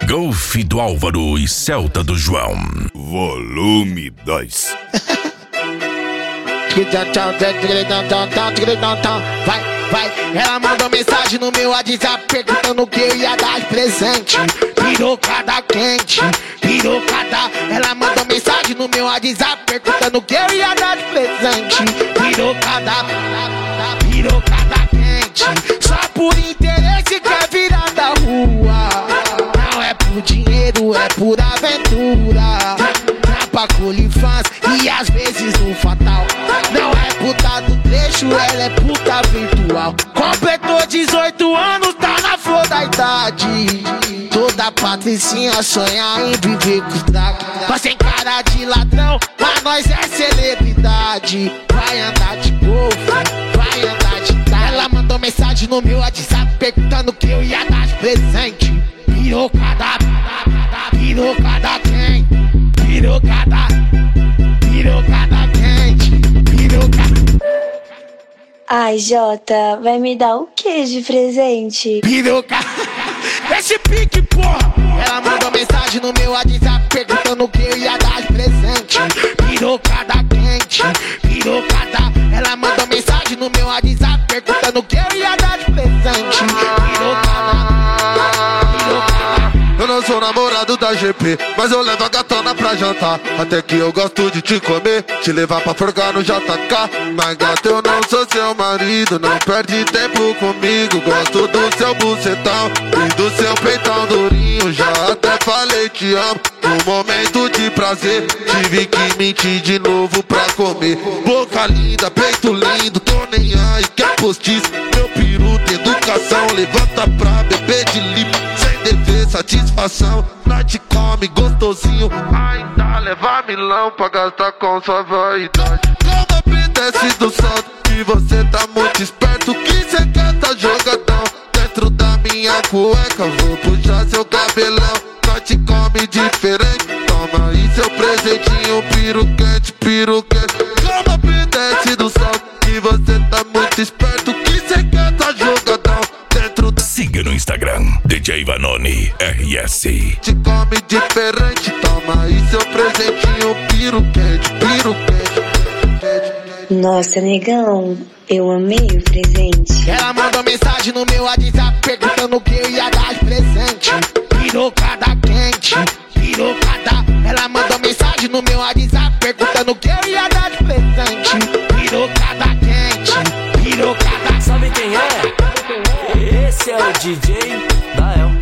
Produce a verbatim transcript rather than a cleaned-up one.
Golf do Álvaro e Celta do João. Volume dois. Vai, vai, ela mandou mensagem no meu WhatsApp perguntando que eu ia dar de presente. Pirocada quente, pirocada. Ela mandou mensagem no meu WhatsApp perguntando que eu ia dar de presente. Pirocada, pirocada quente. Só por interesse quer virar da rua. Não é por dinheiro, é por aventura. Pra colifãs e às vezes no fatal. Não é puta do trecho, ela é puta virtual. Completou dezoito anos, tá na flor da idade. Toda patricinha sonha em viver com os dragos. Mas sem cara de ladrão, mas nós é celebridade. Vai andar de golfe, vai andar de carro. Ela mandou mensagem no meu WhatsApp perguntando que eu ia dar de presente. Pirocada, pirocada quem? Pirocada, pirocada quente, pirocada. Ai, Jota, vai me dar o que de presente? Pirocada, esse pique, porra. Ela mandou mensagem no meu WhatsApp perguntando o que eu ia dar de presente. Pirocada quente, pirocada. Ela mandou mensagem no meu WhatsApp perguntando o que eu ia dar de presente. Pirocada. Eu não sou namorado da G P, mas eu levo a gatona pra jantar. Até que eu gosto de te comer, te levar pra forcar no J K. Mas gata, eu não sou seu marido, não perde tempo comigo. Gosto do seu bucetão e do seu peitão durinho. Já até falei te amo, no momento de prazer tive que mentir de novo pra comer. Boca linda, peito lindo, tô nem aí, quer postiço. Meu peru tem educação, levanta pra beber de limpo. Dever satisfação, nós te come gostosinho. Ainda leva milão pra gastar com sua vaidade. Como obedece do salto que você tá muito esperto. Que cê quer tá jogadão dentro da minha cueca. Vou puxar seu cabelão, nós te come diferente. Toma aí seu presentinho, piro quente, piro quente. Como obedece do salto que você tá muito esperto. Que cê quer tá jogadão dentro da... Siga no Instagram, D J Vanoni R S. Te come diferente, toma aí seu presentinho, piro quente, piro quente. Nossa, negão, eu amei o presente. Ela mandou mensagem no meu WhatsApp perguntando o que eu ia dar de presente. Pirocada quente, pirocada. Ela mandou mensagem no meu WhatsApp perguntando o que eu ia dar de presente. Pirocada quente, pirocada. Sabe quem é? Esse é o D J Dael.